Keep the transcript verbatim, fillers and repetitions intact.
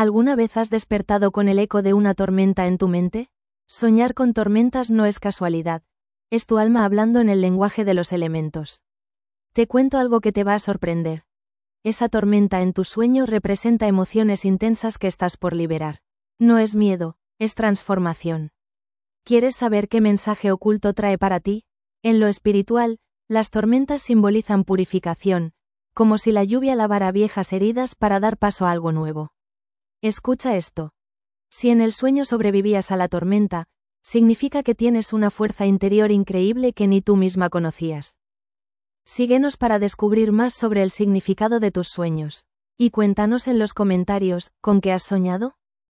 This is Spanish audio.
¿Alguna vez has despertado con el eco de una tormenta en tu mente? Soñar con tormentas no es casualidad. Es tu alma hablando en el lenguaje de los elementos. Te cuento algo que te va a sorprender. Esa tormenta en tu sueño representa emociones intensas que estás por liberar. No es miedo, es transformación. ¿Quieres saber qué mensaje oculto trae para ti? En lo espiritual, las tormentas simbolizan purificación, como si la lluvia lavara viejas heridas para dar paso a algo nuevo. Escucha esto. Si en el sueño sobrevivías a la tormenta, significa que tienes una fuerza interior increíble que ni tú misma conocías. Síguenos para descubrir más sobre el significado de tus sueños. Y cuéntanos en los comentarios, ¿con qué has soñado?